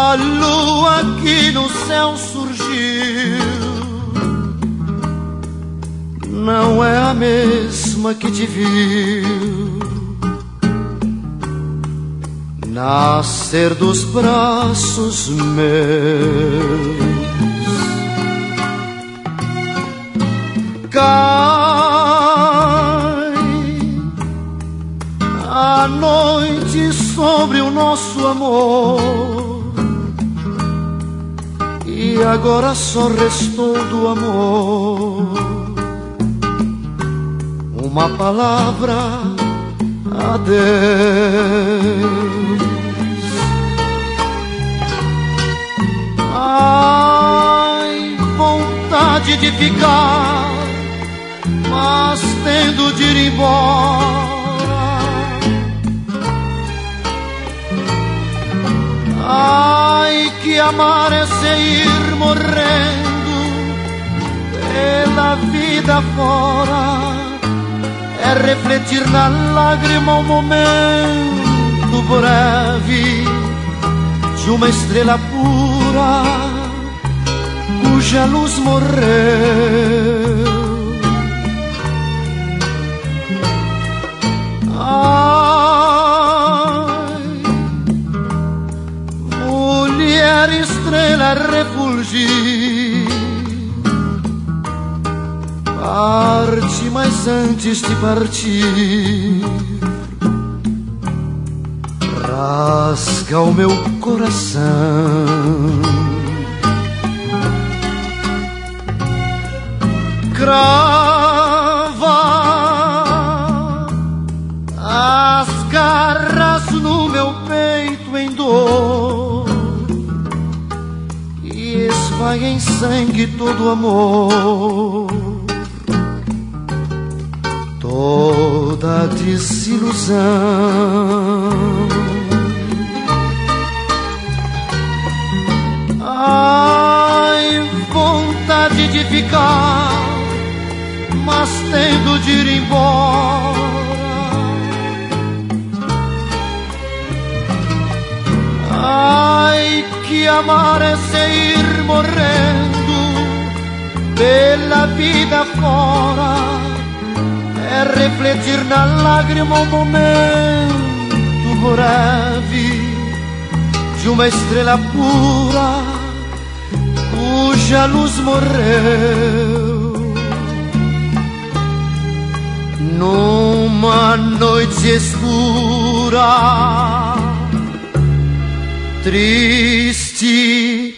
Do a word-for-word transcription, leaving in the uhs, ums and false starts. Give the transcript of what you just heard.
A lua que no céu surgiu não é a mesma que te viu nascer dos braços meus. Cai a noite sobre o nosso amor e agora só restou do amor uma palavra: adeus. Ai, vontade de ficar, mas tendo de ir embora. Ai, que amar é ir morrendo pela vida fora, é refletir na lágrima um momento breve de uma estrela pura cuja luz morreu. Ai, mulher estrela refulgir, parte, mas antes de partir, rasga o meu coração, crava as garras no meu peito em dor e esvai em sangue todo amor, toda desilusão. Ai, vontade de ficar, mas tendo de ir embora. Ai, que amar é ir morrendo pela vida fora, é refletir na lágrima um momento breve de uma estrela pura cuja luz morreu. Numa noite escura, triste